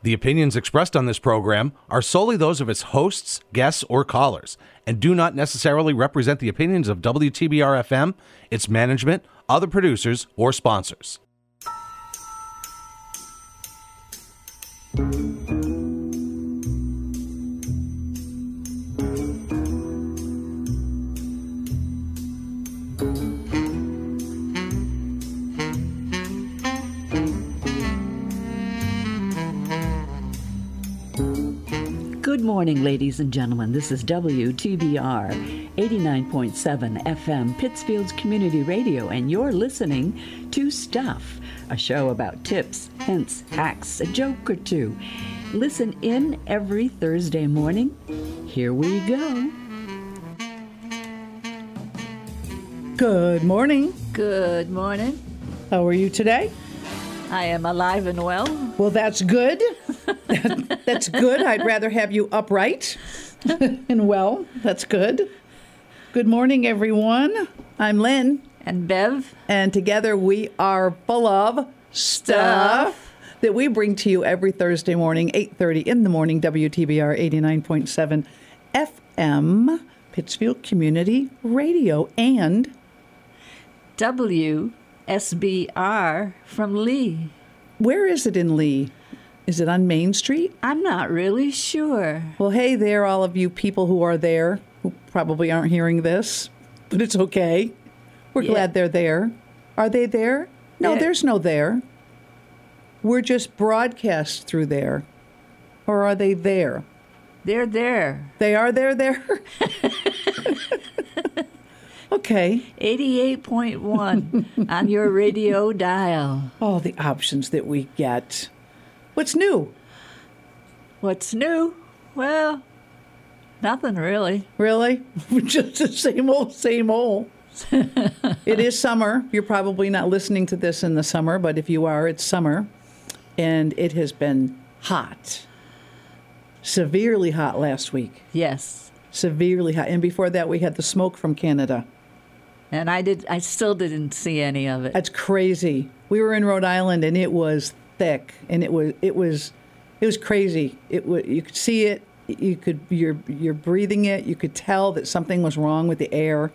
The opinions expressed on this program are solely those of its hosts, guests, or callers, and do not necessarily represent the opinions of WTBR-FM, its management, other producers, or sponsors. Good morning, ladies and gentlemen. This is WTBR 89.7 FM, Pittsfield's Community Radio, and you're listening to Stuff, a show about tips, hints, hacks, a joke or two. Listen in every Thursday morning. Here we go. Good morning. Good morning. How are you today? I am alive and well. Well, that's good. That's good. I'd rather have you upright and well. That's good. Good morning, everyone. I'm Lynn. And Bev. And together we are full of stuff that we bring to you every Thursday morning, 8:30 in the morning, WTBR 89.7 FM, Pittsfield Community Radio, and WSBR from Lee. Where is it in Lee? Is it on Main Street? I'm not really sure. Well, hey there, all of you people who are there, who probably aren't hearing this, but it's okay. We're glad they're there. Are they there? No, there's no there. We're just broadcast through there. Or are they there? They're there. They are there? Okay. 88.1 on your radio dial. All the options that we get. What's new? What's new? Well, nothing really. Really? Just the same old, same old. It is summer. You're probably not listening to this in the summer, but if you are, it's summer. And it has been hot. Severely hot last week. Yes. Severely hot. And before that, we had the smoke from Canada. And I still didn't see any of it. That's crazy. We were in Rhode Island, and it was thick, and it was crazy. You could see it. You're breathing it. You could tell that something was wrong with the air.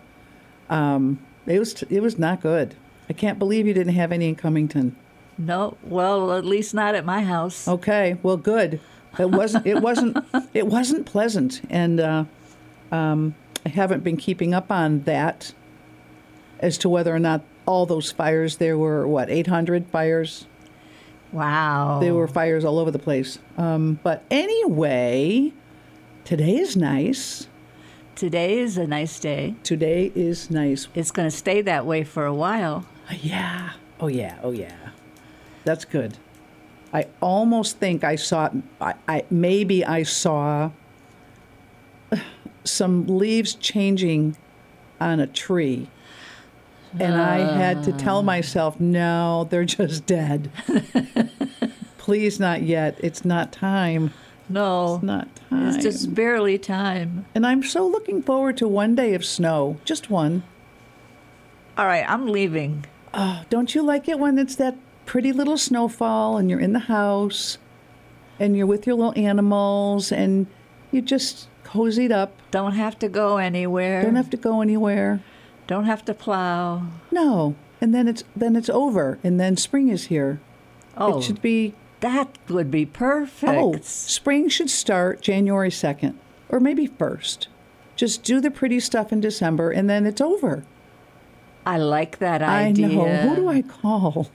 It was not good. I can't believe you didn't have any in Cummington. No, well, at least not at my house. Okay, well, good. It wasn't pleasant, and I haven't been keeping up on that as to whether or not all those fires. There were 800 fires. Wow. There were fires all over the place. But anyway, today is nice. Today is a nice day. Today is nice. It's going to stay that way for a while. Yeah. Oh, yeah. That's good. I almost think I saw, maybe I saw some leaves changing on a tree. And I had to tell myself, no, they're just dead. Please, not yet. It's not time. No. It's not time. It's just barely time. And I'm so looking forward to one day of snow. Just one. All right, I'm leaving. Oh, don't you like it when it's that pretty little snowfall and you're in the house and you're with your little animals and you just cozied up? Don't have to go anywhere. Don't have to go anywhere. Don't have to plow. No. And then it's over and then spring is here. Oh. It should be. That would be perfect. Oh, spring should start January 2nd or maybe 1st. Just do the pretty stuff in December and then it's over. I like that idea. I know. Who do I call?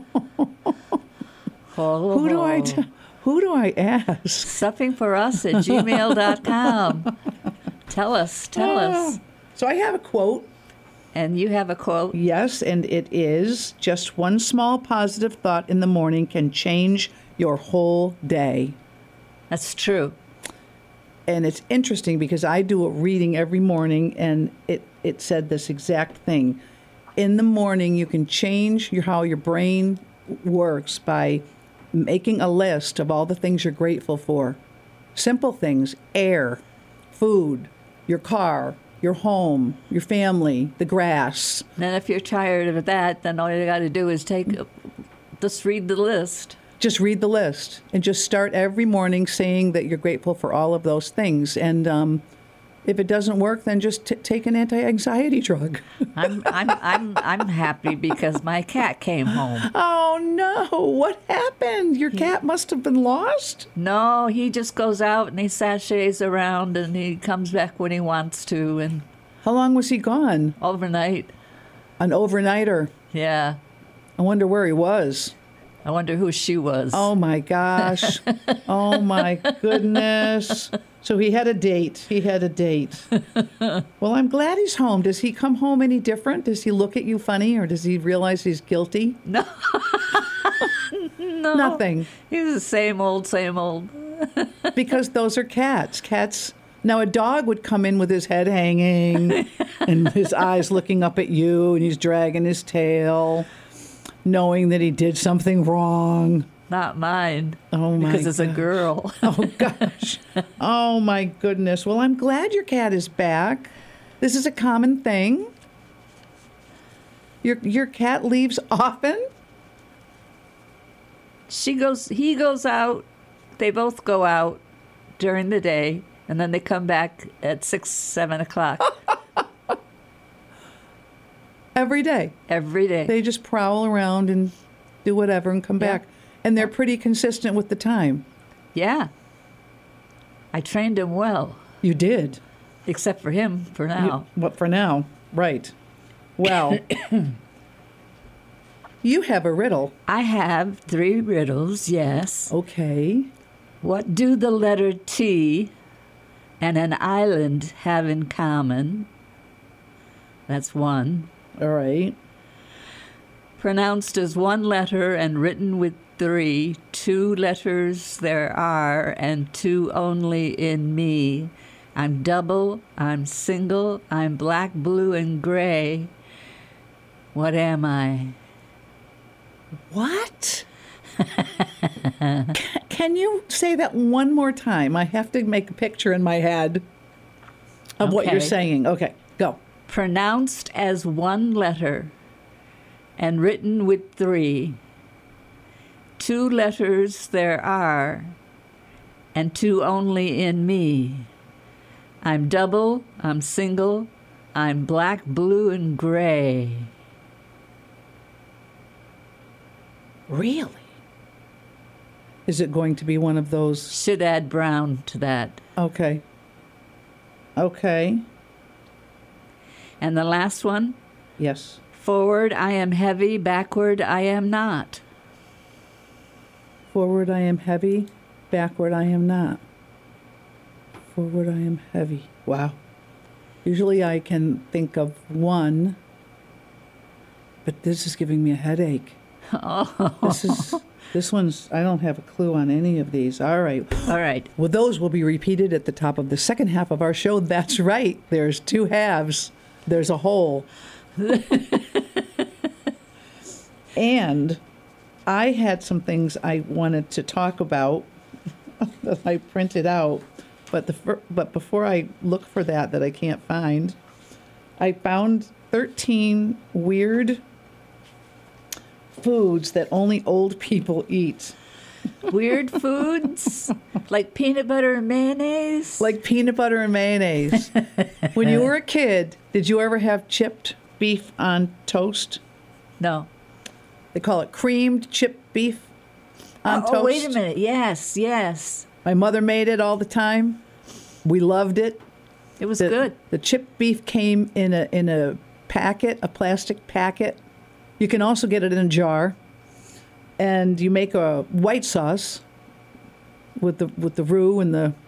Who do I ask? Suppingforus@gmail.com. Tell us. So I have a quote. And you have a quote? Yes, and it is, just one small positive thought in the morning can change your whole day. That's true. And it's interesting because I do a reading every morning, and it said this exact thing. In the morning, you can change how your brain works by making a list of all the things you're grateful for. Simple things: air, food, your car, your home, your family, the grass. And if you're tired of that, then all you got to do is just read the list. Just read the list and just start every morning saying that you're grateful for all of those things. And if it doesn't work, then just take an anti-anxiety drug. I'm happy because my cat came home. Oh no! What happened? Your cat must have been lost. No, he just goes out and he sachets around and he comes back when he wants to, and How long was he gone? overnight. An overnighter. Yeah. I wonder where he was. I wonder who she was. Oh my gosh. Oh my goodness. So he had a date. Well, I'm glad he's home. Does he come home any different? Does he look at you funny, or does he realize he's guilty? No. No. Nothing. He's the same old, same old. Because those are cats. Now, a dog would come in with his head hanging and his eyes looking up at you, and he's dragging his tail, knowing that he did something wrong. Not mine. Oh, my Because it's a gosh. girl. Oh, gosh. Oh, my goodness. Well, I'm glad your cat is back. This is a common thing. Your cat leaves often? He goes out. They both go out during the day, and then they come back at 6, 7 o'clock Every day. every day. They just prowl around and do whatever and come Yeah. back. And they're pretty consistent with the time. Yeah. I trained him well, You did. except for him for now. But for now, right. Well, you have a riddle. I have 3 riddles, yes. Okay. What do the letter T and an island have in common? That's one. All right. Pronounced as 1 letter and written with 3. 2 letters there are, and 2 only in me. I'm double, I'm single, I'm black, blue, and gray. What am I? What? Can you say that one more time? I have to make a picture in my head of what you're Okay. saying. Okay, go. Pronounced as 1 letter and written with 3. 2 letters there are, and 2 only in me. I'm double, I'm single, I'm black, blue, and gray. Really? Is it going to be one of those? Should add brown to that. Okay. Okay. And the last one, Yes. forward I am heavy, backward I am not. Forward I am heavy, backward I am not. Forward I am heavy. Wow. Usually I can think of one, but this is giving me a headache. This one's, I don't have a clue on any of these. All right. All right. Well, those will be repeated at the top of the second half of our show. That's right. There's 2 halves. There's a whole. And I had some things I wanted to talk about that I printed out, but before I look for that I can't find, I found 13 weird foods that only old people eat. Weird foods like peanut butter and mayonnaise. Like peanut butter and mayonnaise. When you were a kid, did you ever have chipped beef on toast? No. They call it creamed chipped beef on toast. Oh, wait a minute. Yes, yes. My mother made it all the time. We loved it. It was good. The chipped beef came in a packet, a plastic packet. You can also get it in a jar. And you make a white sauce with the roux and the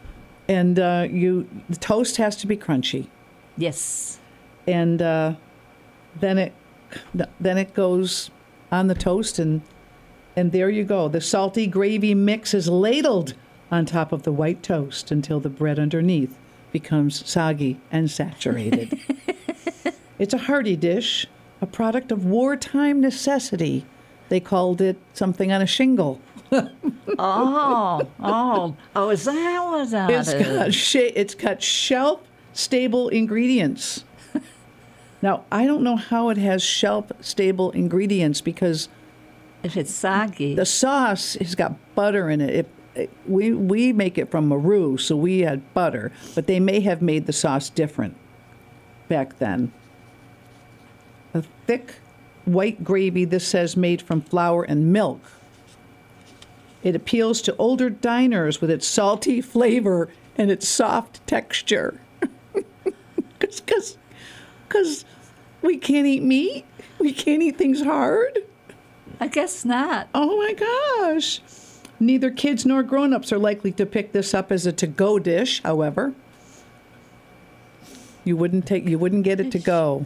toast has to be crunchy. Yes. And then it goes on the toast, and there you go. The salty gravy mix is ladled on top of the white toast until the bread underneath becomes soggy and saturated. It's a hearty dish, a product of wartime necessity. They called it something on a shingle. Oh, is that what that is? It's got shelf-stable ingredients. Now, I don't know how it has shelf-stable ingredients because If it's soggy. The sauce has got butter in it. We make it from a roux, so we had butter, but they may have made the sauce different back then. A thick white gravy, this says made from flour and milk. It appeals to older diners with its salty flavor and its soft texture. Because we can't eat meat? We can't eat things hard? I guess not. Oh my gosh. Neither kids nor grown-ups are likely to pick this up as a to-go dish, however. You wouldn't get it to go.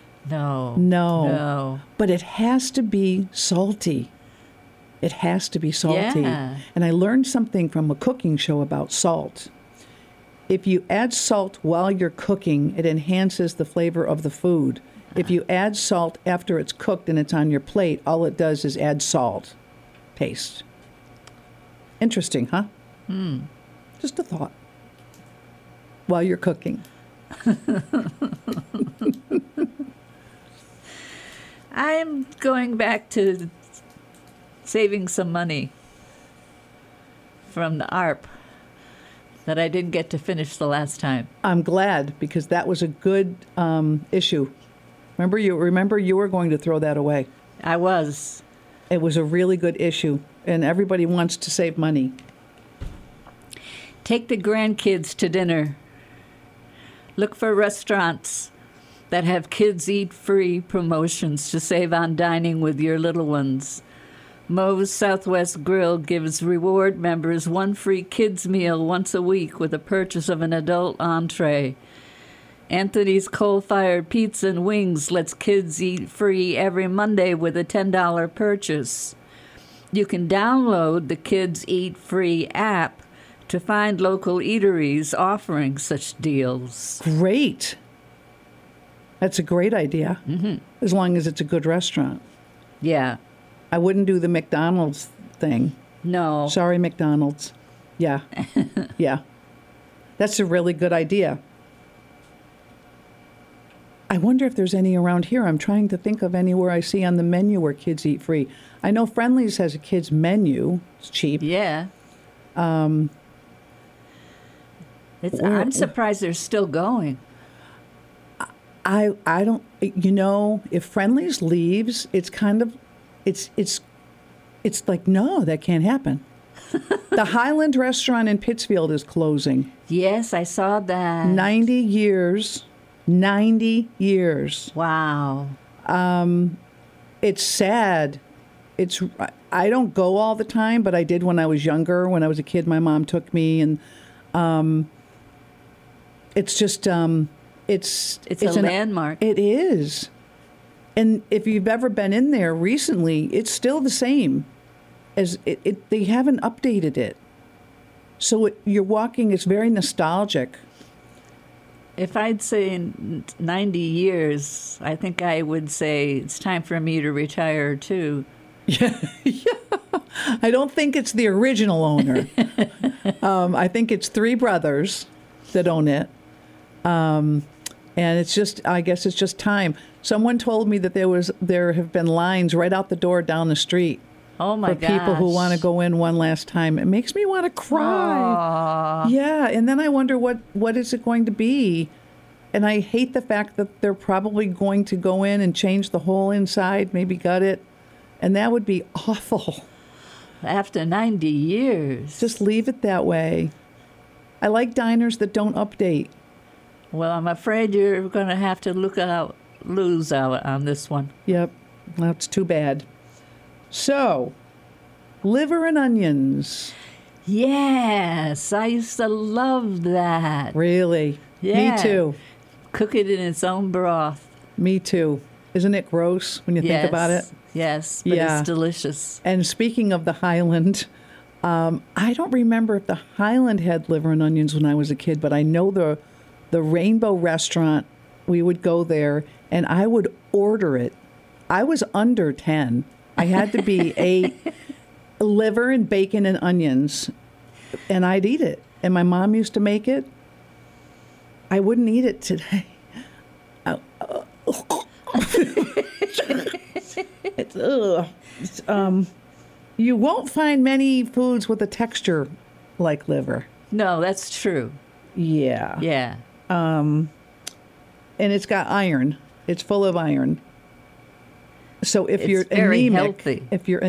No. But it has to be salty. It has to be salty. Yeah. And I learned something from a cooking show about salt. If you add salt while you're cooking, it enhances the flavor of the food. If you add salt after it's cooked and it's on your plate, all it does is add salt. Taste. Interesting, huh? Just a thought. While you're cooking. I'm going back to saving some money from the ARP that I didn't get to finish the last time. I'm glad, because that was a good issue. Remember you were going to throw that away. I was. It was a really good issue, and everybody wants to save money. Take the grandkids to dinner. Look for restaurants that have kids eat free promotions to save on dining with your little ones. Moe's Southwest Grill gives reward members one free kids meal once a week with the purchase of an adult entree. Anthony's Coal-Fired Pizza and Wings lets kids eat free every Monday with a $10 purchase. You can download the Kids Eat Free app to find local eateries offering such deals. Great. That's a great idea, as long as it's a good restaurant. Yeah. I wouldn't do the McDonald's thing. No. Sorry, McDonald's. Yeah. Yeah. That's a really good idea. I wonder if there's any around here. I'm trying to think of anywhere I see on the menu where kids eat free. I know Friendly's has a kids menu. It's cheap. Yeah. I'm surprised they're still going. I don't, if Friendly's leaves, it's kind of, it's like, no, that can't happen. The Highland restaurant in Pittsfield is closing. Yes, I saw that. 90 years. 90 years. Wow. It's sad. I don't go all the time, but I did when I was younger. When I was a kid, my mom took me, and it's just it's a landmark. It is. And if you've ever been in there recently, it's still the same as it they haven't updated it. So you're walking, it's very nostalgic. If I'd say 90 years, I think I would say it's time for me to retire, too. Yeah. I don't think it's the original owner. I think it's three brothers that own it. And I guess it's just time. Someone told me that there have been lines right out the door down the street. Oh my gosh. For people who want to go in one last time. It makes me want to cry. Aww. Yeah, and then I wonder what is it going to be? And I hate the fact that they're probably going to go in and change the whole inside, maybe gut it. And that would be awful. After 90 years. Just leave it that way. I like diners that don't update. Well, I'm afraid you're going to have to lose out on this one. Yep, that's too bad. So, liver and onions. Yes, I used to love that. Really? Yeah. Me too. Cook it in its own broth. Me too. Isn't it gross when you think about it? Yes, but it's delicious. And speaking of the Highland, I don't remember if the Highland had liver and onions when I was a kid, but I know the Rainbow Restaurant, we would go there, and I would order it. I was under 10. I had to be a liver and bacon and onions, and I'd eat it. And my mom used to make it. I wouldn't eat it today. It's, ugh. You won't find many foods with a texture like liver. No, that's true. Yeah. Yeah. And it's got iron. It's full of iron. So if It's you're very anemic, healthy.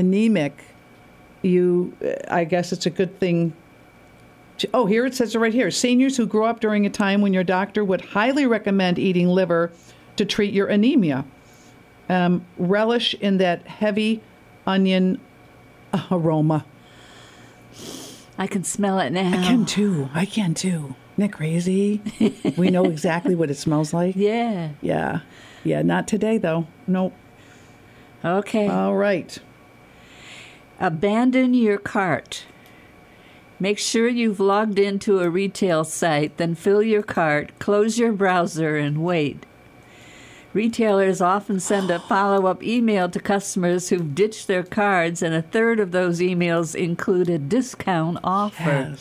I guess it's a good thing. Oh, here it says it right here. Seniors who grew up during a time when your doctor would highly recommend eating liver to treat your anemia. Relish in that heavy onion aroma. I can smell it now. I can too. Isn't that crazy? We know exactly what it smells like. Yeah. Yeah. Yeah, not today, though. Nope. Okay. All right. Abandon your cart. Make sure you've logged into a retail site, then fill your cart, close your browser, and wait. Retailers often send a follow-up email to customers who've ditched their cards, and a third of those emails include a discount offer.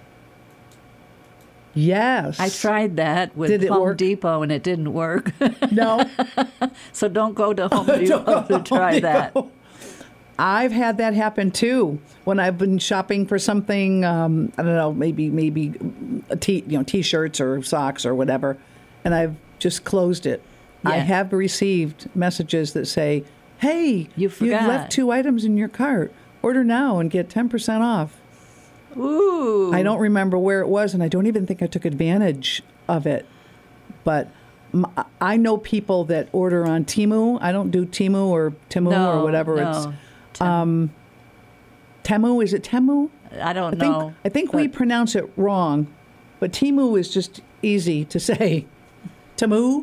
Yes. I tried that with Home Depot, and it didn't work. No. So don't go to Home Depot to try that. I've had that happen too when I've been shopping for something. I don't know, maybe t-shirts or socks or whatever, and I've just closed it. Yeah. I have received messages that say, "Hey, you've left 2 items in your cart. Order now and get 10% off." Ooh. I don't remember where it was, and I don't even think I took advantage of it. But I know people that order on Temu. I don't do Temu or or whatever. It's Temu. Is it Temu? I don't know. I think we pronounce it wrong, but Temu is just easy to say. Temu.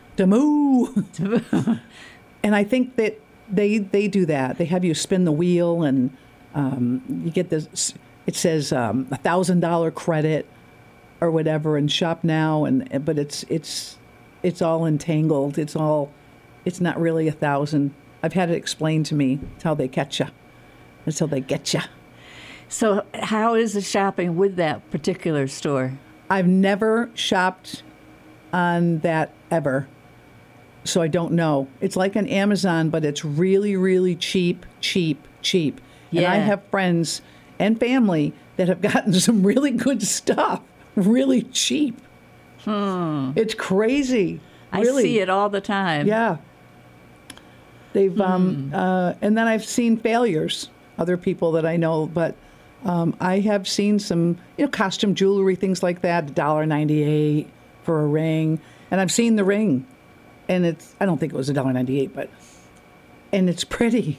And I think that they do that. They have you spin the wheel, and you get this. It says $1,000 credit or whatever, and shop now. But it's all entangled. It's not really 1,000. I've had it explained to me. It's how they catch you. That's how they get you. So how is the shopping with that particular store? I've never shopped on that ever, so I don't know. It's like an Amazon, but it's really, really cheap. Yeah. And I have friends and family that have gotten some really good stuff, really cheap. It's crazy. Really. I see it all the time. Yeah. They've and then I've seen failures. Other people that I know, but I have seen some, costume jewelry, things like that, $1.98 for a ring, and I've seen the ring, and I don't think it was $1.98, and it's pretty.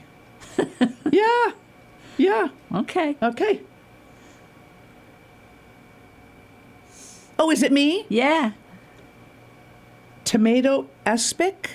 Yeah. Okay. Oh, is it me? Yeah. Tomato aspic?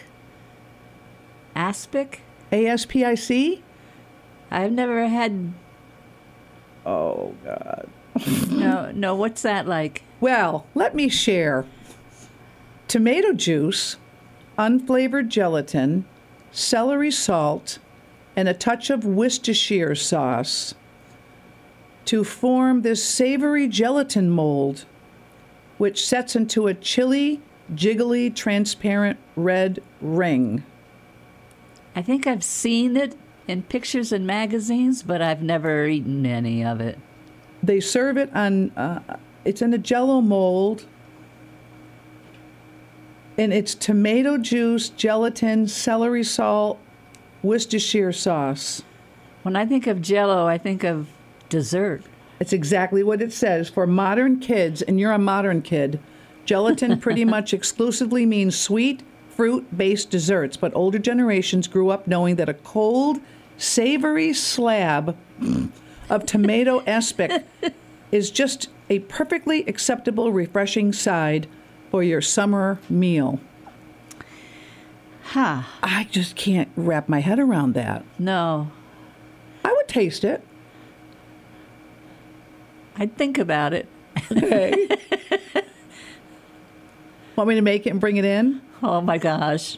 Aspic? ASPIC? I've never had. Oh, God. No, what's that like? Well, let me share. Tomato juice, unflavored gelatin, celery salt, and a touch of Worcestershire sauce to form this savory gelatin mold, which sets into a chilly, jiggly, transparent red ring. I think I've seen it in pictures and magazines, but I've never eaten any of it. They serve it on, it's in a Jell-O mold, and it's tomato juice, gelatin, celery salt, Worcestershire sauce. When I think of Jell-O, I think of dessert. It's exactly what it says. For modern kids, and you're a modern kid, gelatin pretty much exclusively means sweet, fruit-based desserts, but older generations grew up knowing that a cold, savory slab of tomato aspic is just a perfectly acceptable, refreshing side for your summer meal. Huh. I just can't wrap my head around that. No. I would taste it. I'd think about it. Okay. Want me to make it and bring it in? Oh, my gosh.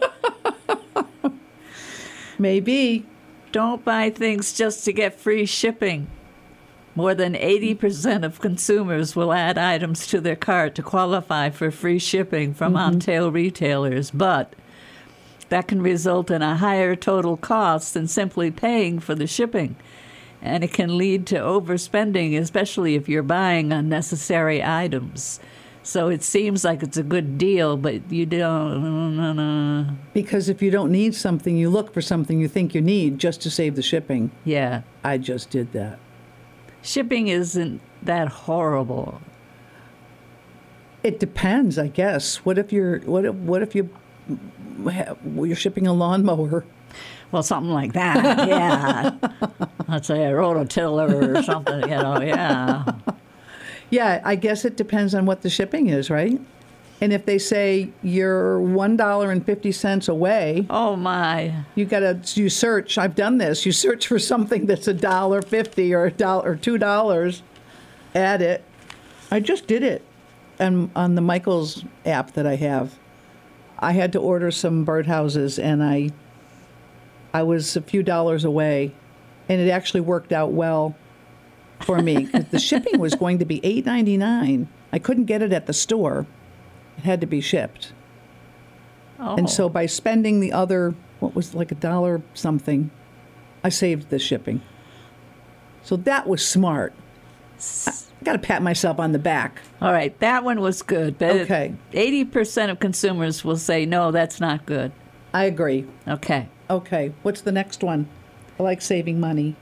Maybe. Don't buy things just to get free shipping. More than 80% of consumers will add items to their cart to qualify for free shipping from on-tail retailers. But that can result in a higher total cost than simply paying for the shipping. And it can lead to overspending, especially if you're buying unnecessary items. So it seems like it's a good deal, but you don't. Because if you don't need something, you look for something you think you need just to save the shipping. Yeah. I just did that. Shipping isn't that horrible. It depends, I guess. What if you're shipping a lawnmower? Well, something like that, yeah. Let's say a rototiller or something, yeah. Yeah, I guess it depends on what the shipping is, right? And if they say you're $1.50 away, Oh, my. you search. I've done this. You search for something that's $1.50 or $1 or $2. Add it. I just did it, and on the Michaels app that I have, I had to order some birdhouses, and I was a few dollars away, and it actually worked out well for me. 'Cause the shipping was going to be $8.99. I couldn't get it at the store. It had to be shipped. Oh. And so by spending the other, what was like $1 something, I saved the shipping. So that was smart. I got to pat myself on the back. All right, that one was good. But Okay. 80% of consumers will say, no, that's not good. I agree. Okay. Okay, what's the next one? I like saving money.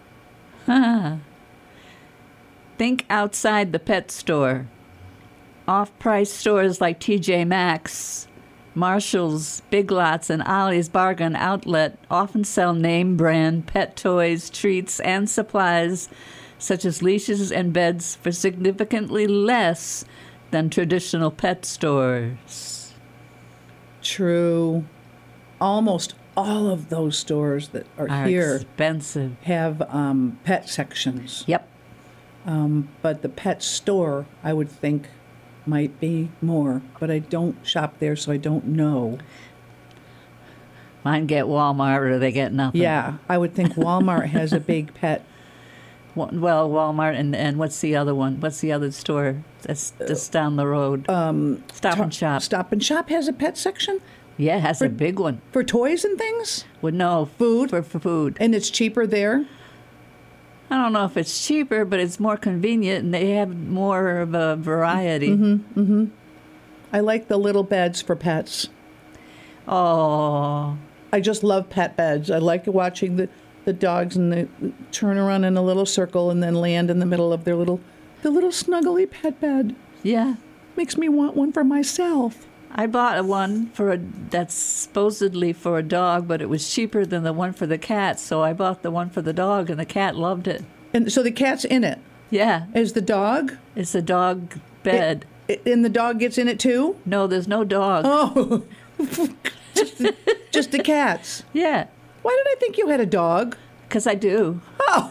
Think outside the pet store. Off-price stores like TJ Maxx, Marshall's, Big Lots, and Ollie's Bargain Outlet often sell name-brand pet toys, treats, and supplies such as leashes and beds for significantly less than traditional pet stores. True. Almost all of those stores that are here Expensive. have pet sections. Yep. But the pet store, I would think, might be more. But I don't shop there, so I don't know. Mine get Walmart or they get nothing. Yeah, I would think Walmart has a big pet. Well, Walmart and what's the other one? What's the other store that's just down the road? Stop and Shop. Stop and Shop has a pet section Yeah, it has a big one. for toys and things? Well, no, Food? for food. And it's cheaper there? I don't know if it's cheaper, but it's more convenient, and they have more of a variety. I like the little beds for pets. Oh, I just love pet beds. I like watching the dogs and they turn around in a little circle and then land in the middle of the little snuggly pet bed. yeah. Makes me want one for myself. I bought one that's supposedly for a dog, but it was cheaper than the one for the cat, so I bought the one for the dog, and the cat loved it. And so the cat's in it. Yeah, Is the dog? it's a dog bed. And the dog gets in it too? No, there's no dog. Oh. Just the cats. Yeah, Why did I think you had a dog? because I do. Oh.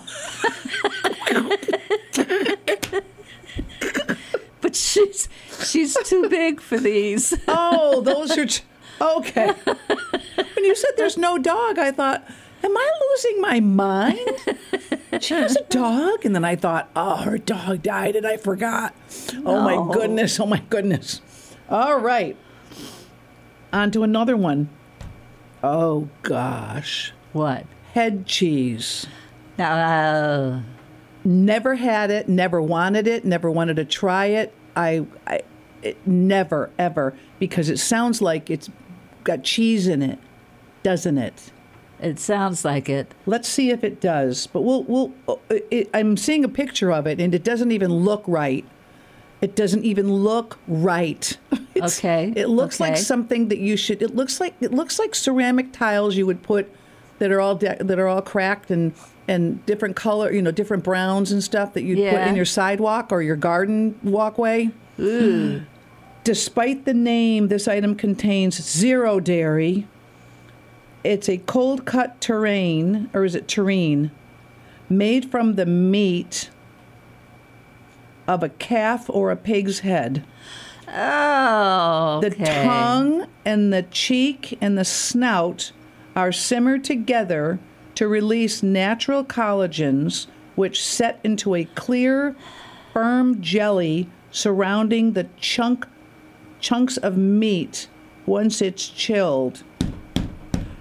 But she's too big for these. Oh, those are... Okay. When you said there's no dog, I thought, am I losing my mind? She has a dog? And then I thought, oh, her dog died and I forgot. Oh, my No. goodness. Oh, my goodness. All right. On to another one. Oh, gosh. What? Head cheese. Now, Never had it, never wanted to try it. Never, ever, because it sounds like it's got cheese in it, doesn't it? it sounds like it. Let's see if it does. But I'm seeing a picture of it, and it doesn't even look right. It doesn't even look right. Okay. It looks like okay. something that you should. It looks like ceramic tiles you would put that are all cracked and different color, different browns and stuff that you'd put Yeah. in your sidewalk or your garden walkway. Ooh. Despite the name, this item contains 0 dairy. It's a cold cut terrine, or is it terrine, made from the meat of a calf or a pig's head. Oh, The okay. tongue and the cheek and the snout are simmered together to release natural collagens, which set into a clear, firm jelly surrounding the chunks of meat once it's chilled.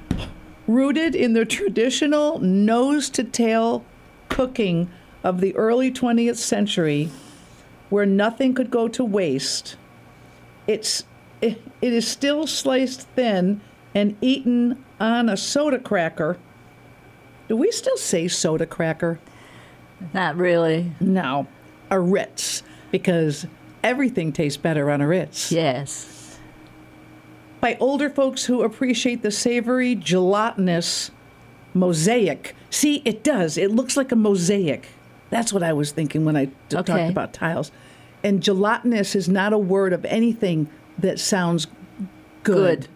Rooted in the traditional nose-to-tail cooking of the early 20th century, where nothing could go to waste, it is still sliced thin and eaten on a soda cracker. Do we still say soda cracker? Not really. No, a Ritz, because everything tastes better on a Ritz. Yes. By older folks who appreciate the savory, gelatinous mosaic. See, it does. It looks like a mosaic. That's what I was thinking when I talked about tiles. And gelatinous is not a word of anything that sounds good.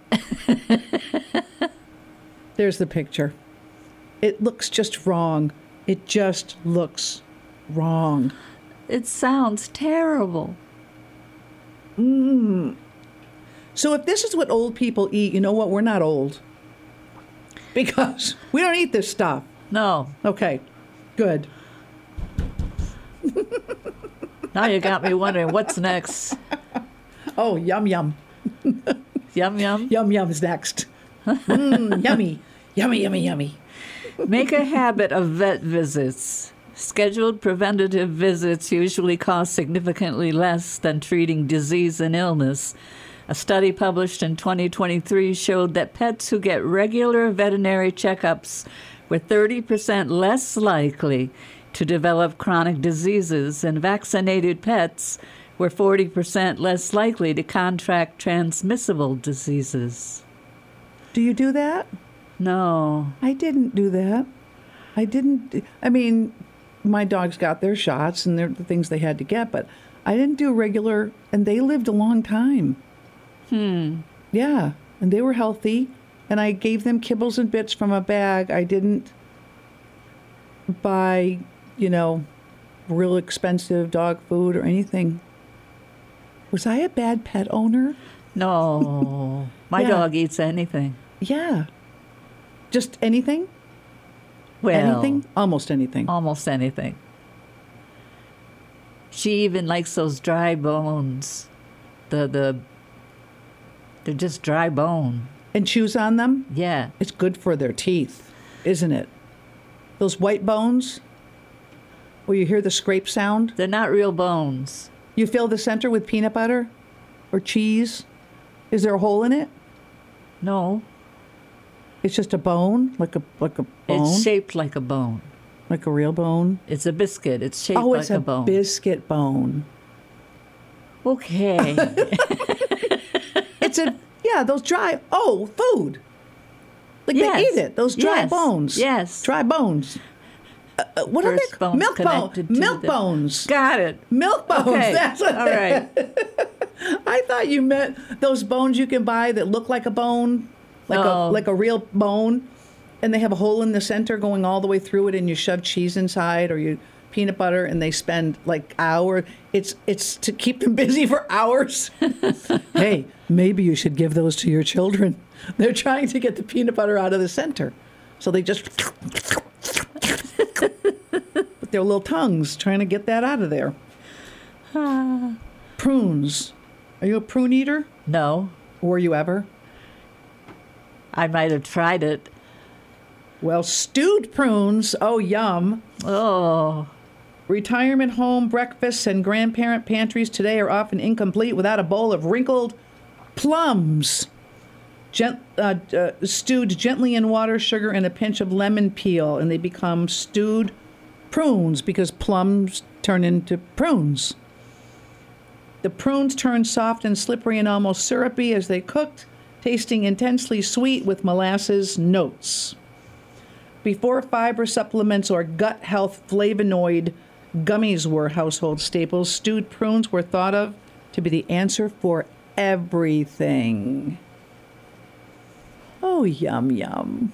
There's the picture. It looks just wrong. It just looks wrong. It sounds terrible. So if this is what old people eat, you know what? We're not old. Because we don't eat this stuff. No. Okay, good. Now you got me wondering what's next. Oh, yum, yum. Yum, yum. Yum, yum's next. Yummy. Yummy, yummy, yummy. Make a habit of vet visits. Scheduled preventative visits usually cost significantly less than treating disease and illness. A study published in 2023 showed that pets who get regular veterinary checkups were 30% less likely to develop chronic diseases, and vaccinated pets were 40% less likely to contract transmissible diseases. Do you do that? No. I didn't do that. I mean, my dogs got their shots and they're the things they had to get, but I didn't do regular, and they lived a long time. Yeah, and they were healthy, and I gave them kibbles and bits from a bag. I didn't buy, real expensive dog food or anything. Was I a bad pet owner? No. My dog eats anything. Yeah. Just anything? Well, anything? Almost anything. Almost anything. She even likes those dry bones. They're just dry bone. And chews on them? Yeah. It's good for their teeth, isn't it? Those white bones, where you hear the scrape sound. They're not real bones. You fill the center with peanut butter or cheese. Is there a hole in it? No. It's just a bone, like a bone? It's shaped like a bone. Like a real bone? It's a biscuit. It's shaped like a bone. Biscuit bone. Okay. Those dry, food. Like yes. they eat it, those dry yes. bones. Yes. Dry bones. What are they called? Milk bones. Got it. Milk bones. Okay. That's what all right. I thought you meant those bones you can buy that look like a bone, like a real bone, and they have a hole in the center going all the way through it, and you shove cheese inside or you peanut butter, and they spend like hours. It's to keep them busy for hours. Hey, maybe you should give those to your children. They're trying to get the peanut butter out of the center, so they just with their little tongues trying to get that out of there. Prunes. Are you a prune eater? No. Were you ever? I might have tried it. Well, stewed prunes. Oh, yum. Oh. Retirement home breakfasts and grandparent pantries today are often incomplete without a bowl of wrinkled plums. Stewed gently in water, sugar, and a pinch of lemon peel, and they become stewed prunes because plums turn into prunes. The prunes turn soft and slippery and almost syrupy as they cooked, tasting intensely sweet with molasses notes. Before fiber supplements or gut health flavonoid gummies were household staples, stewed prunes were thought of to be the answer for everything. Oh, yum, yum.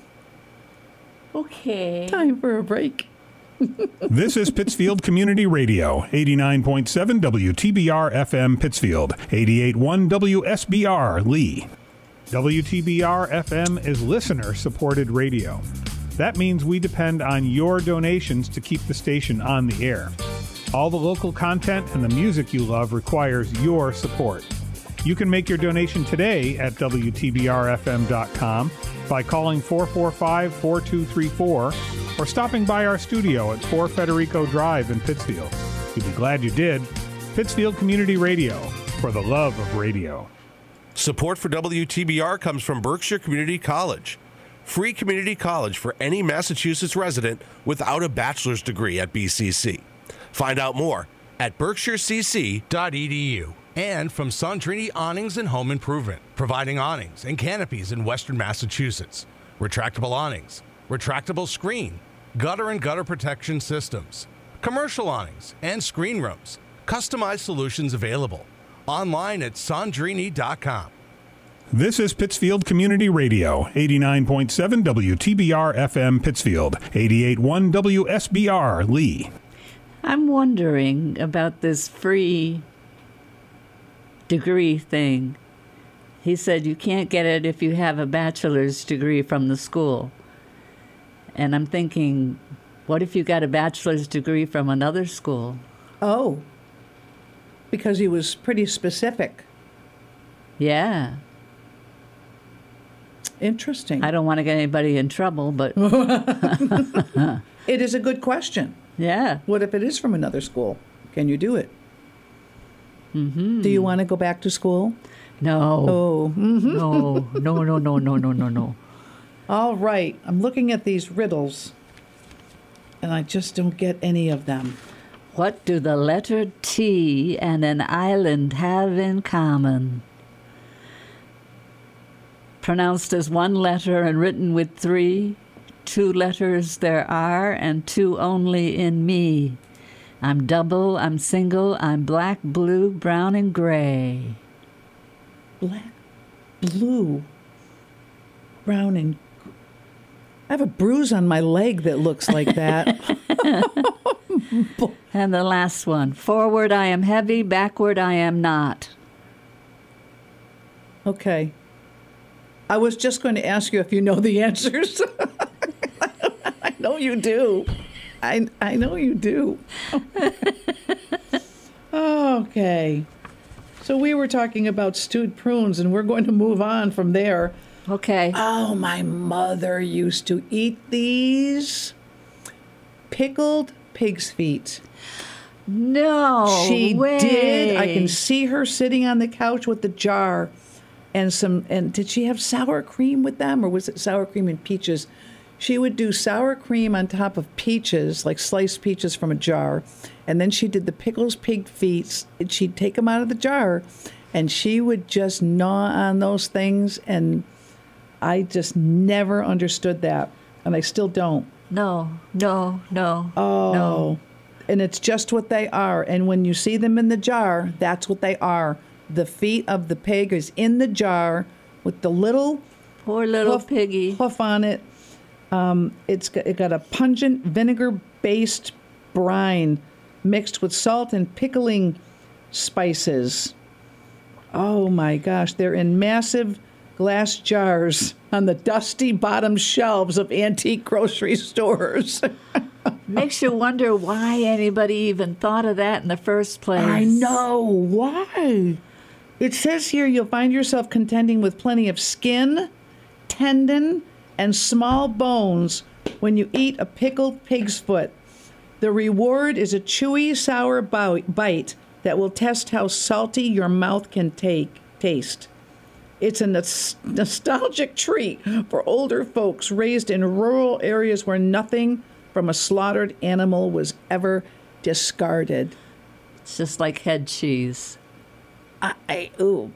Okay. Time for a break. This is Pittsfield Community Radio, 89.7 WTBR FM Pittsfield, 88.1 WSBR Lee. WTBR FM is listener-supported radio. That means we depend on your donations to keep the station on the air. All the local content and the music you love requires your support. You can make your donation today at WTBRFM.com by calling 445-4234 or stopping by our studio at 4 Federico Drive in Pittsfield. You'd be glad you did. Pittsfield Community Radio, for the love of radio. Support for WTBR comes from Berkshire Community College. Free community college for any Massachusetts resident without a bachelor's degree at BCC. Find out more at berkshirecc.edu. And from Sandrini Awnings and Home Improvement, providing awnings and canopies in Western Massachusetts. Retractable awnings, retractable screen, gutter and gutter protection systems, commercial awnings and screen rooms. Customized solutions available. Online at sandrini.com. This is Pittsfield Community Radio, 89.7 WTBR FM Pittsfield, 88.1 WSBR Lee. I'm wondering about this free degree thing. He said you can't get it if you have a bachelor's degree from the school. And I'm thinking, what if you got a bachelor's degree from another school? Oh, because he was pretty specific. Yeah. Interesting. I don't want to get anybody in trouble, but It is a good question. yeah. What if it is from another school? Can you do it? Mm-hmm. Do you want to go back to school? No. Oh, No. all right. I'm looking at these riddles, and I just don't get any of them. What do the letter T and an island have in common? Pronounced as one letter and written with 3, 2 letters there are, and 2 only in me. I'm double, I'm single, I'm black, blue, brown, and gray. Black, blue, brown, and... I have a bruise on my leg that looks like that. And the last one. Forward I am heavy, backward I am not. Okay. I was just going to ask you if you know the answers. I know you do. I know you do. Okay. So we were talking about stewed prunes, and we're going to move on from there. Okay. Oh, my mother used to eat these pickled pig's feet. No She way. did. I can see her sitting on the couch with the jar and did she have sour cream with them, or was it sour cream and peaches? She would do sour cream on top of peaches, like sliced peaches from a jar, and then she did the pickles pig feet. She'd take them out of the jar, and she would just gnaw on those things, and I just never understood that, and I still don't. No. Oh, No. And it's just what they are. And when you see them in the jar, that's what they are. The feet of the pig is in the jar with the little Poor little piggy. hoof on it. It got a pungent vinegar-based brine mixed with salt and pickling spices. Oh my gosh, they're in massive glass jars on the dusty bottom shelves of antique grocery stores. Makes you wonder why anybody even thought of that in the first place. I know. Why? It says here you'll find yourself contending with plenty of skin, tendon, and small bones when you eat a pickled pig's foot. The reward is a chewy, sour bite that will test how salty your mouth can taste. It's a nostalgic treat for older folks raised in rural areas where nothing from a slaughtered animal was ever discarded. It's just like head cheese. Nope.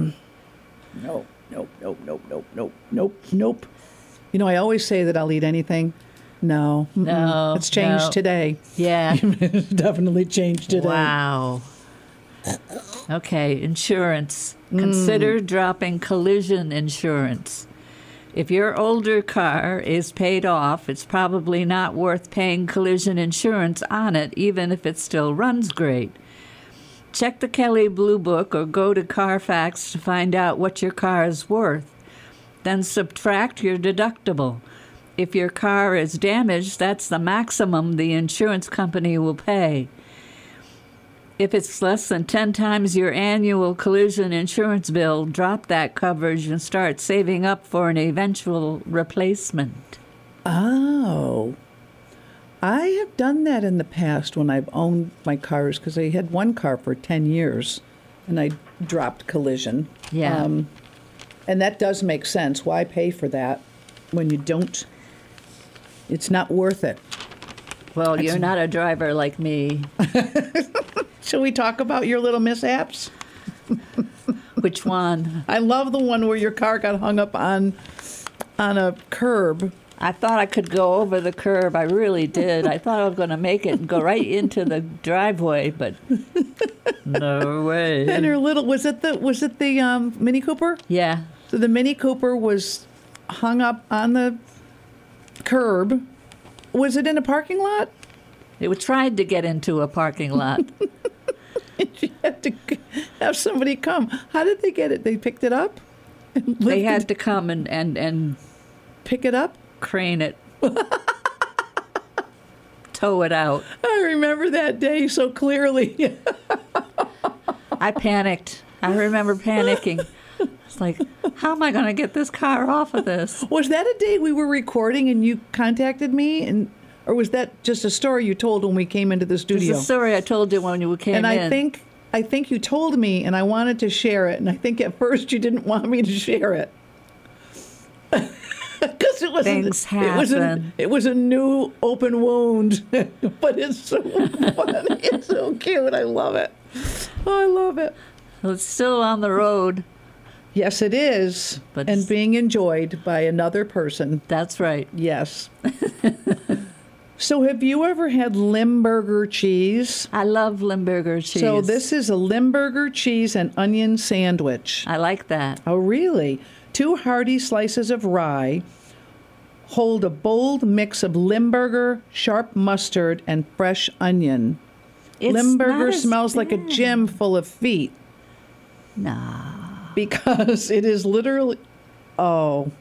You know, I always say that I'll eat anything. No. No. It's changed no. today. Yeah. It's definitely changed today. Wow. Okay, insurance. Consider dropping collision insurance. If your older car is paid off, it's probably not worth paying collision insurance on it, even if it still runs great. Check the Kelley Blue Book or go to Carfax to find out what your car is worth. Then subtract your deductible. If your car is damaged, that's the maximum the insurance company will pay. If it's less than 10 times your annual collision insurance bill, drop that coverage and start saving up for an eventual replacement. Oh. I have done that in the past when I've owned my cars, because I had one car for 10 years and I dropped collision. Yeah. And that does make sense. Why pay for that when you don't? It's not worth it. Well, you're not a driver like me. Shall we talk about your little mishaps? Which one? I love the one where your car got hung up on a curb. I thought I could go over the curb. I really did. I thought I was going to make it and go right into the driveway, but no way. And her little was it the Mini Cooper? Yeah. So the Mini Cooper was hung up on the curb. Was it in a parking lot? It tried to get into a parking lot. You had to have somebody come. How did they get it? They picked it up? They had to come and pick it up? Crane it. Tow it out. I remember that day so clearly. I panicked. I remember panicking. It's like, how am I going to get this car off of this? Was that a day we were recording and you contacted me? Or was that just a story you told when we came into the studio? It's a story I told you when you came in. And I think you told me, and I wanted to share it, and I think at first you didn't want me to share it. Because things happen. It was a new open wound, but it's so fun. It's so cute. I love it. Oh, I love it. Well, it's still on the road. Yes, it is, and being enjoyed by another person. That's right. Yes. So have you ever had Limburger cheese? I love Limburger cheese. So this is a Limburger cheese and onion sandwich. I like that. Oh, really? 2 hearty slices of rye hold a bold mix of Limburger, sharp mustard, and fresh onion. Limburger smells like a gym full of feet. Nah. Because it is literally... Oh.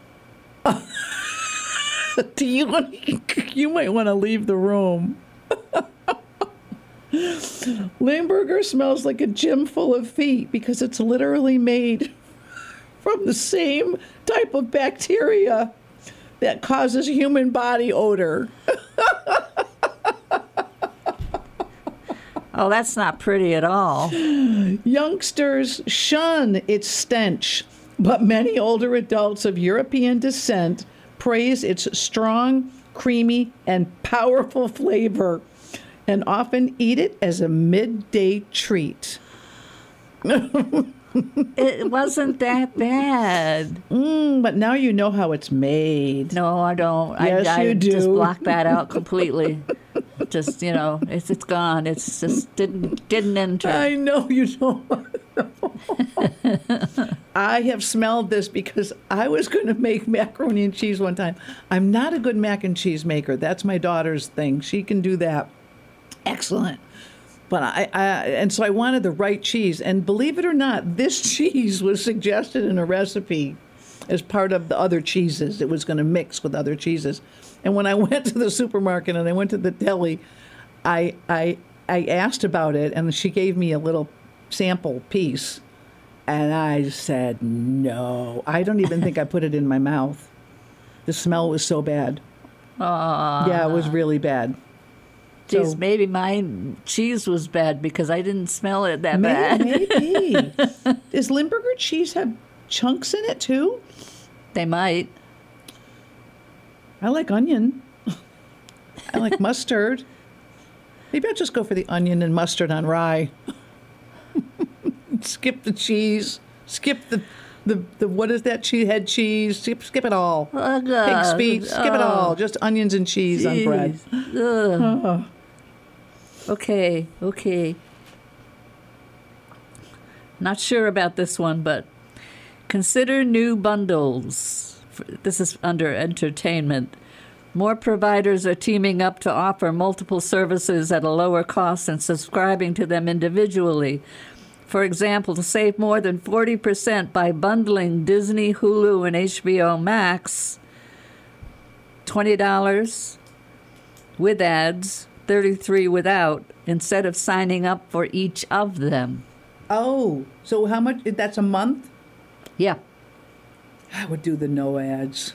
You might want to leave the room. Limburger smells like a gym full of feet because it's literally made from the same type of bacteria that causes human body odor. Oh, that's not pretty at all. Youngsters shun its stench, but many older adults of European descent praise its strong, creamy, and powerful flavor and often eat it as a midday treat. It wasn't that bad. But now you know how it's made. No, I don't. Yes, I you do. just blocked that out completely. Just, it's gone. It's just didn't enter. I know you don't. I have smelled this because I was going to make macaroni and cheese one time. I'm not a good mac and cheese maker. That's my daughter's thing. She can do that. Excellent. But and so I wanted the right cheese. And believe it or not, this cheese was suggested in a recipe as part of the other cheeses. It was going to mix with other cheeses. And when I went to the supermarket and I went to the deli, I asked about it, and she gave me a little sample piece. And I said, no. I don't even think I put it in my mouth. The smell was so bad. Yeah, it was really bad. Geez, maybe my cheese was bad because I didn't smell it that bad. Maybe. Does Limburger cheese have chunks in it, too? They might. I like onion. I like mustard. Maybe I'll just go for the onion and mustard on rye. Skip the cheese. Skip the what is that head cheese? Skip it all. Pig's feet. Skip it all. Just onions and cheese on bread. Oh. Okay. Not sure about this one, but consider new bundles. This is under entertainment. More providers are teaming up to offer multiple services at a lower cost than subscribing to them individually. For example, to save more than 40% by bundling Disney, Hulu, and HBO Max, $20 with ads $33 without instead of signing up for each of them. Oh, so how much? That's a month? Yeah. I would do the no ads.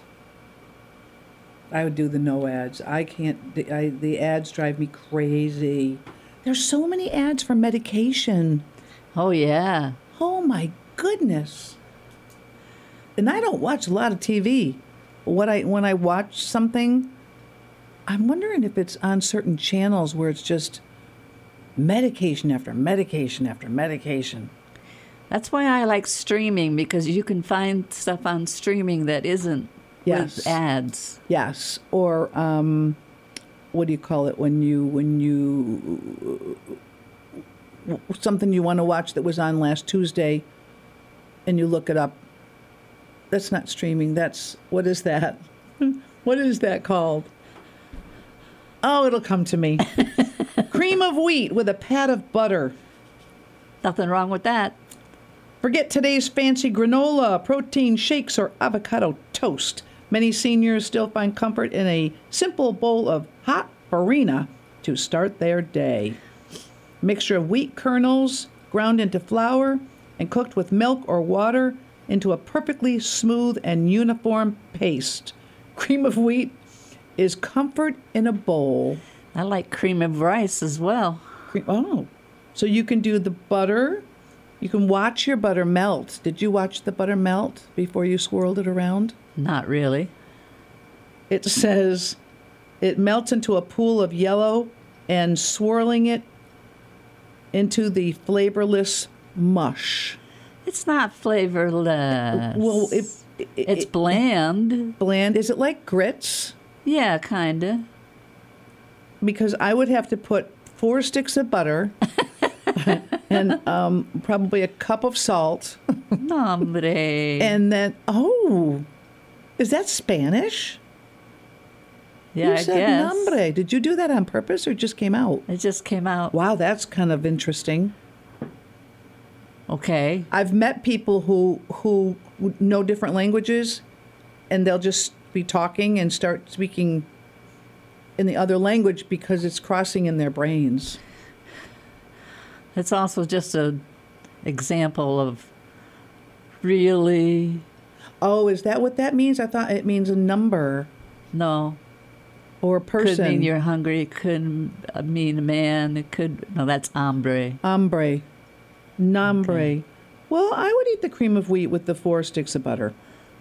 I can't. The ads drive me crazy. There's so many ads for medication. Oh, yeah. Oh my goodness. And I don't watch a lot of TV. When I watch something, I'm wondering if it's on certain channels where it's just medication after medication after medication. That's why I like streaming, because you can find stuff on streaming that isn't with ads. Yes. Or what do you call it when you something you want to watch that was on last Tuesday and you look it up. That's not streaming. What is that? What is that called? Oh, it'll come to me. Cream of wheat with a pat of butter. Nothing wrong with that. Forget today's fancy granola, protein shakes, or avocado toast. Many seniors still find comfort in a simple bowl of hot farina to start their day. Mixture of wheat kernels ground into flour and cooked with milk or water into a perfectly smooth and uniform paste. Cream of wheat is comfort in a bowl. I like cream of rice as well. Oh, so you can do the butter. You can watch your butter melt. Did you watch the butter melt before you swirled it around? Not really. It says it melts into a pool of yellow and swirling it into the flavorless mush. It's not flavorless. Well, it's bland. Bland. Is it like grits? Yeah, kinda. Because I would have to put 4 sticks of butter and probably a cup of salt. Nombre. And then, is that Spanish? Yeah, you said guess. Nombre. Did you do that on purpose or it just came out? It just came out. Wow, that's kind of interesting. Okay. I've met people who know different languages, and they'll just be talking and start speaking in the other language because it's crossing in their brains. It's also just an example of really. Oh, is that what that means? I thought it means a number. No. Or a person. Could mean you're hungry. It could mean a man. It could. No, that's hombre. Hombre. Nombre. Okay. Well, I would eat the cream of wheat with the 4 sticks of butter.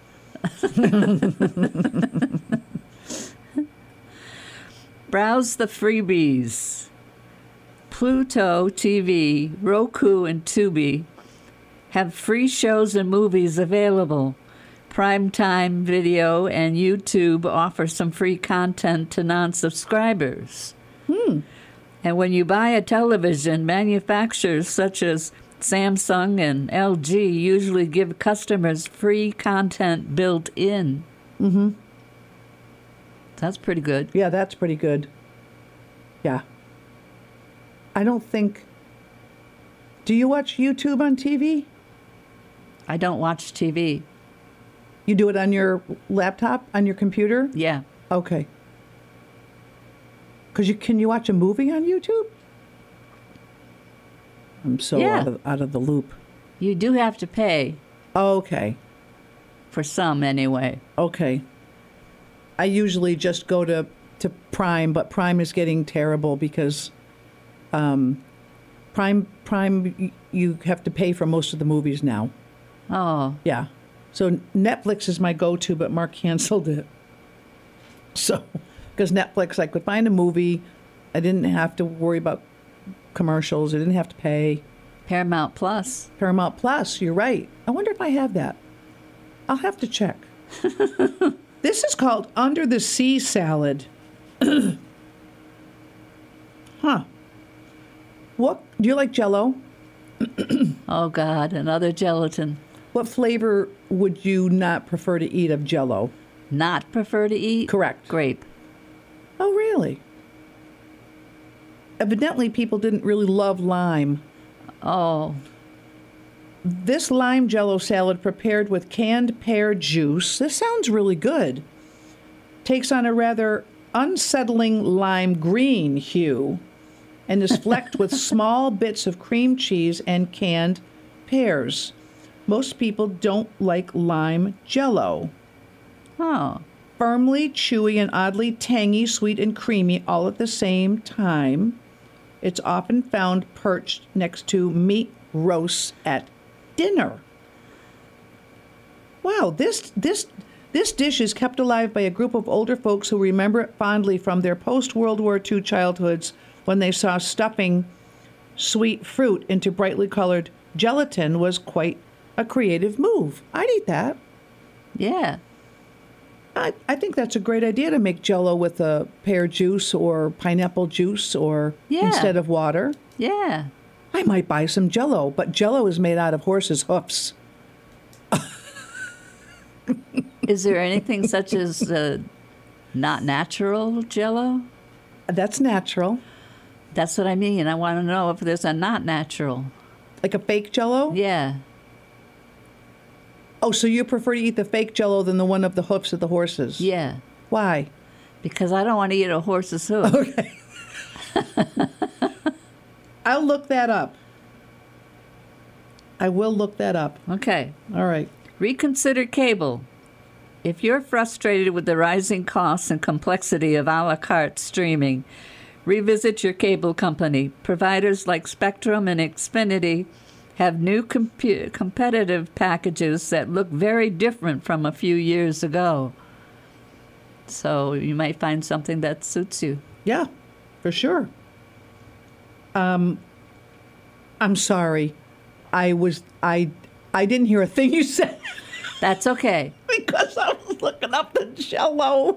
Browse the freebies. Pluto TV, Roku, and Tubi have free shows and movies available. Primetime Video and YouTube offer some free content to non-subscribers. And when you buy a television, manufacturers such as Samsung and LG usually give customers free content built in. Mm-hmm. That's pretty good. Yeah, that's pretty good. Yeah. I don't think... Do you watch YouTube on TV? I don't watch TV. You do it on your laptop, on your computer? Yeah. Okay. Because can you watch a movie on YouTube? I'm so out of the loop. You do have to pay. Okay. For some, anyway. Okay. I usually just go to Prime, but Prime is getting terrible because Prime you have to pay for most of the movies now. Oh. Yeah. So Netflix is my go-to, but Mark canceled it. So, because Netflix, I could find a movie. I didn't have to worry about commercials. I didn't have to pay. Paramount Plus. Paramount Plus, you're right. I wonder if I have that. I'll have to check. This is called Under the Sea Salad. Huh. What? Do you like Jell-O? Oh, God, another gelatin. What flavor would you not prefer to eat of Jell-O? Not prefer to eat? Correct. Grape. Oh, really? Evidently, people didn't really love lime. Oh. This lime Jell-O salad prepared with canned pear juice. This sounds really good. Takes on a rather unsettling lime green hue and is flecked with small bits of cream cheese and canned pears. Most people don't like lime Jell-O. Oh. Firmly chewy and oddly tangy, sweet and creamy all at the same time. It's often found perched next to meat roasts at dinner. Wow, this dish is kept alive by a group of older folks who remember it fondly from their post-World War II childhoods when they saw stuffing sweet fruit into brightly colored gelatin was quite a creative move. I'd eat that. Yeah. I think that's a great idea to make Jell-O with a pear juice or pineapple juice or instead of water. Yeah. I might buy some Jell-O, but Jell-O is made out of horses' hoofs. Is there anything such as not natural Jell-O? That's natural. That's what I mean. I want to know if there's a not natural. Like a fake Jell-O? Yeah. Oh, so you prefer to eat the fake Jell-O than the one of the hoofs of the horses? Yeah. Why? Because I don't want to eat a horse's hoof. Okay. I'll look that up. I will look that up. Okay. All right. Reconsider cable. If you're frustrated with the rising costs and complexity of a la carte streaming, revisit your cable company. Providers like Spectrum and Xfinity have new competitive packages that look very different from a few years ago. So you might find something that suits you. Yeah, for sure. I'm sorry. I didn't hear a thing you said. That's okay. Because I was looking up the Jell-O.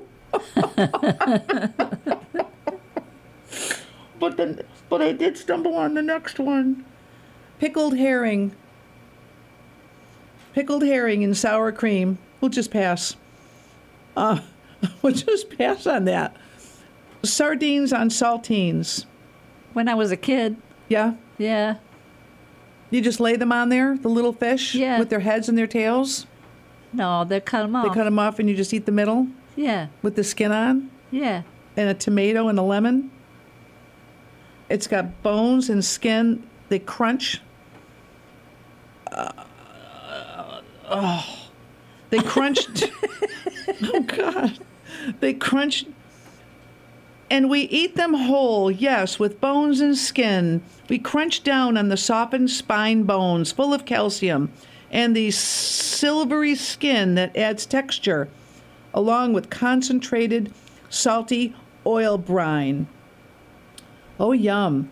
But I did stumble on the next one. Pickled herring. Pickled herring and sour cream. We'll just pass. We'll just pass on that. Sardines on saltines. When I was a kid. Yeah? Yeah. You just lay them on there, the little fish? Yeah. With their heads and their tails? No, they cut them off. They cut them off and you just eat the middle? Yeah. With the skin on? Yeah. And a tomato and a lemon? It's got bones and skin. They crunch. They crunch. Oh, God. They crunch. And we eat them whole, yes, with bones and skin. We crunch down on the softened spine bones, full of calcium, and the silvery skin that adds texture, along with concentrated, salty oil brine. Oh, yum.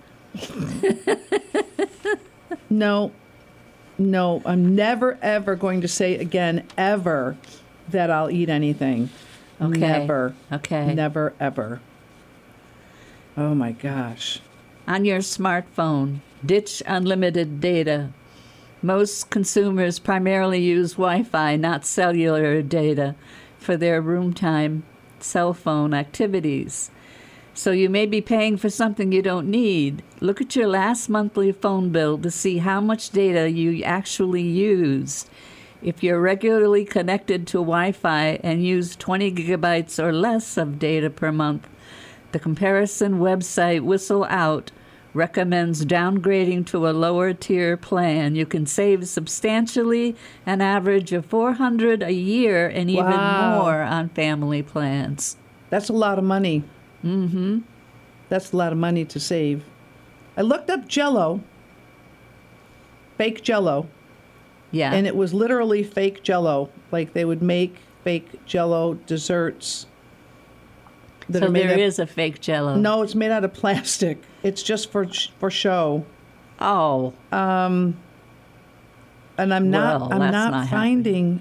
No, I'm never, ever going to say again, ever, that I'll eat anything. Okay. Never. Okay. Never, ever. Oh, my gosh. On your smartphone, ditch unlimited data. Most consumers primarily use Wi-Fi, not cellular data, for their room time cell phone activities. So you may be paying for something you don't need. Look at your last monthly phone bill to see how much data you actually used. If you're regularly connected to Wi-Fi and use 20 gigabytes or less of data per month, the comparison website Whistle Out recommends downgrading to a lower tier plan. You can save substantially, an average of $400 a year and even more on family plans. That's a lot of money. Mm-hmm. That's a lot of money to save. I looked up Jell-O, fake Jell-O. Yeah. And it was literally fake Jell-O. Like they would make fake Jell-O desserts. So there is a fake Jell-O. No, it's made out of plastic. It's just for show. Oh. And I'm not finding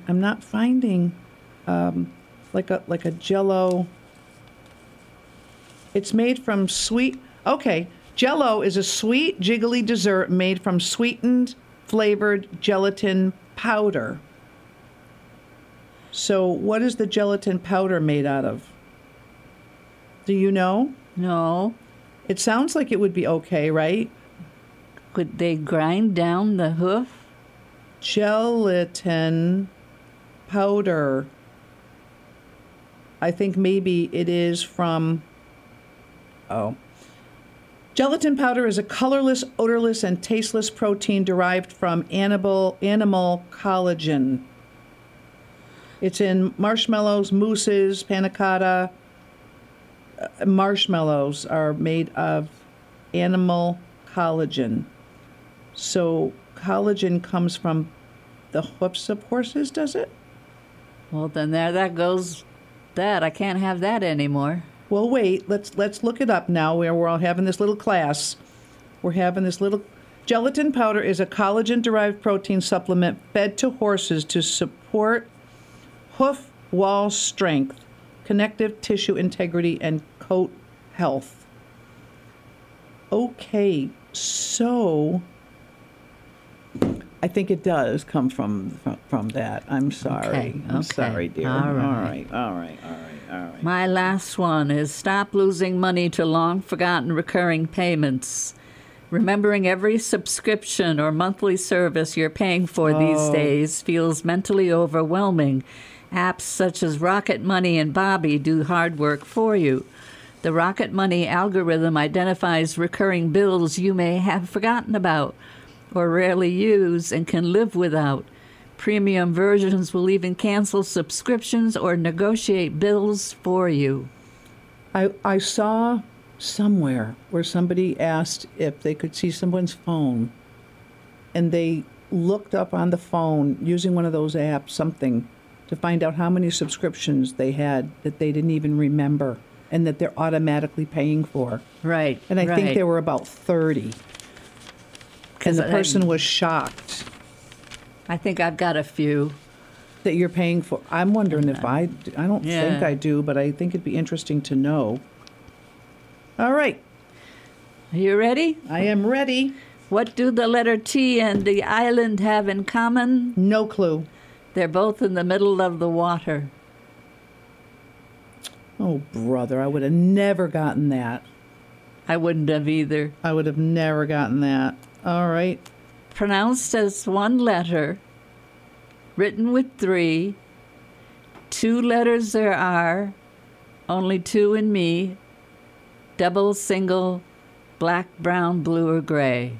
like a Jell-O. It's made from sweet. Okay, Jell-O is a sweet, jiggly dessert made from sweetened, flavored gelatin powder. So, what is the gelatin powder made out of? Do you know? No. It sounds like it would be okay, right? Could they grind down the hoof? Gelatin powder. I think maybe it is from, gelatin powder is a colorless, odorless, and tasteless protein derived from animal collagen. It's in marshmallows, mousses, panna cotta. Marshmallows are made of animal collagen. So collagen comes from the hoofs of horses, does it? Well, then that goes that. I can't have that anymore. Well, wait. Let's look it up now. We're all having this little class. We're having this little... Gelatin powder is a collagen-derived protein supplement fed to horses to support hoof wall strength, connective tissue integrity, and coat health. Okay, so I think it does come from that. I'm sorry. I'm sorry, dear. All right. All right. My last one is stop losing money to long-forgotten recurring payments. Remembering every subscription or monthly service you're paying for these days feels mentally overwhelming. Apps such as Rocket Money and Bobby do hard work for you. The Rocket Money algorithm identifies recurring bills you may have forgotten about or rarely use and can live without. Premium versions will even cancel subscriptions or negotiate bills for you. I saw somewhere where somebody asked if they could see someone's phone, and they looked up on the phone using one of those apps, something, to find out how many subscriptions they had that they didn't even remember and that they're automatically paying for. Right. And I think there were about 30. And the person was shocked. I think I've got a few. That you're paying for. I'm wondering if I don't think I do, but I think it'd be interesting to know. All right. Are you ready? I am ready. What do the letter T and the island have in common? No clue. They're both in the middle of the water. Oh, brother, I would have never gotten that. I wouldn't have either. I would have never gotten that. All right. Pronounced as one letter, written with 3. 2 letters there are, only 2 in me. Double, single, black, brown, blue, or gray.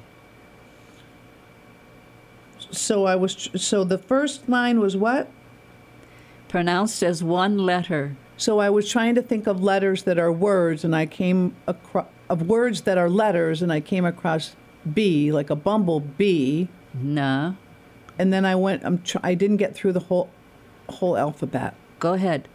So the first line was what? Pronounced as one letter. So I was trying to think of letters that are words, and I came across words that are letters, and I came across B, like a bumblebee. No. And then I went. I didn't get through the whole alphabet. Go ahead.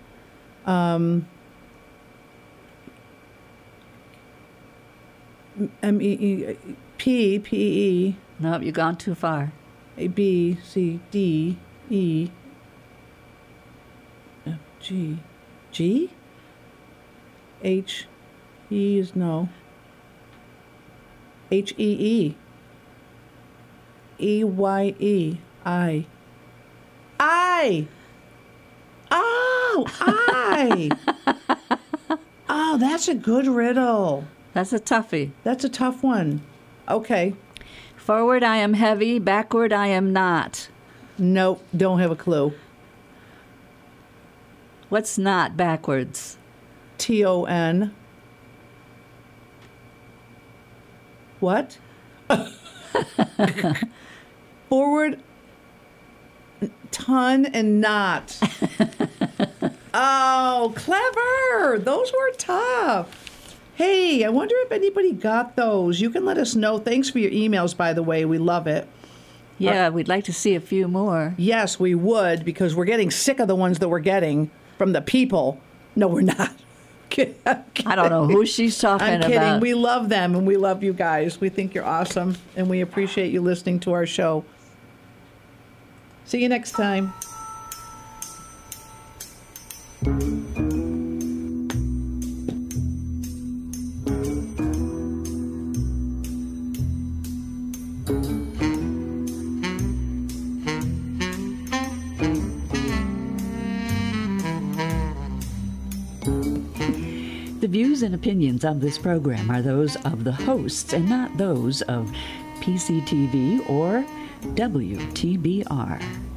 P-E. No, you've gone too far. A, B, C, D, E, F, G. G? H, E is no. H, E, E. E, Y, E, I. I! Oh, I! Oh, that's a good riddle. That's a toughie. That's a tough one. Okay. Forward I am heavy, backward I am not. Nope, don't have a clue. What's not backwards? T-O-N. What? Forward, ton, and not. Oh, clever. Those were tough. Hey, I wonder if anybody got those. You can let us know. Thanks for your emails, by the way. We love it. Yeah, we'd like to see a few more. Yes, we would, because we're getting sick of the ones that we're getting from the people. No, we're not. I don't know who she's talking about. I'm kidding. We love them, and we love you guys. We think you're awesome, and we appreciate you listening to our show. See you next time. The views and opinions of this program are those of the hosts and not those of PCTV or WTBR.